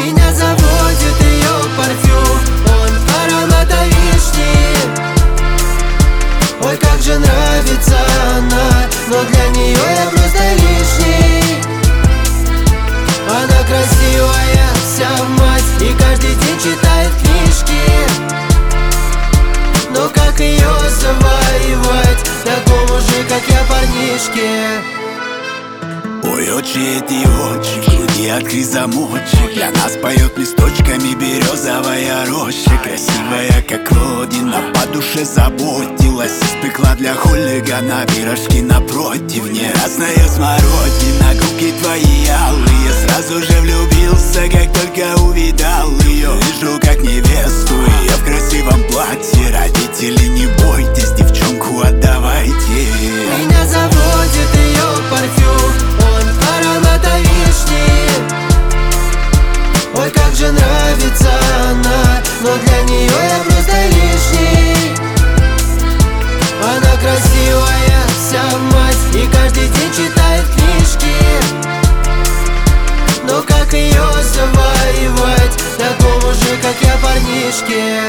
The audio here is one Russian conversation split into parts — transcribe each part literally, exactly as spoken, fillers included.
Меня заводит ее парфюм, он аромата вишни. Ой, как же нравится она, но для нее я просто лишний. Она красивая, вся в мать, и каждый день читает книжки. Но как ее завоевать такому же, как я, парнишке? Ой, очи эти очи, в груди открыть замочек. Для нас поет листочками березовая роща. Красивая, как родина, по душе заботилась. Испекла для хулигана пирожки напротив. Не разная смородина, губки твои алые. Сразу же влюбился, как только увидал ее. Вижу, как невесту, ее в красивом платье. Родители, не бойтесь, девчонку отдавайте. Меня заводит ее парфюм, он аромата вишни. Ой, как же нравится она, но для нее я просто лишний. Она красивая, вся в мать, и каждый день читает книжки. Но как ее завоевать такому же, как я, парнишке?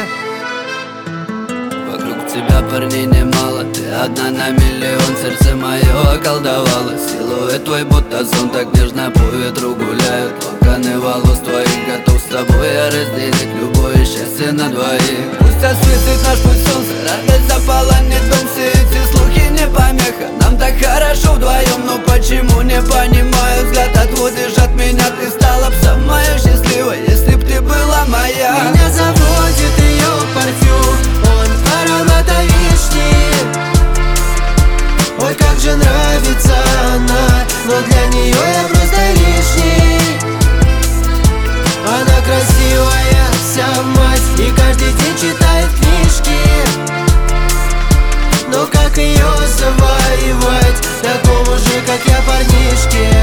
Вокруг тебя парней немало, ты одна на миллион. Сердце мое околдовало, силуэт твой будто сон. Так нежно по ветру гуляют локоны волос твоих. Готов с тобой я разделить любое счастье на двоих. Пусть осветит наш путь солнце, радость заполонит дом. Все эти слухи не помеха, нам так хорошо вдвоем. Но почему не понимаю, взгляд отводишь от меня. Ты стала б самая счастливая, если б ты была моя. Меня заводит ее парфюм, он аромата вишни. Ой, как же нравится она, но для нее я просто лишний. Она красивая, вся в мать, и каждый день читает книжки. Но как ее завоевать такому же, как я, парнишке?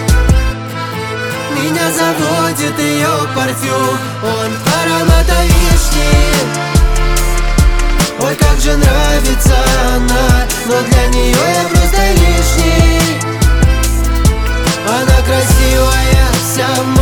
Меня заводит ее парфюм, он аромата вишни. Ой, как же нравится она, но для нее я просто лишний. Она красивая, вся в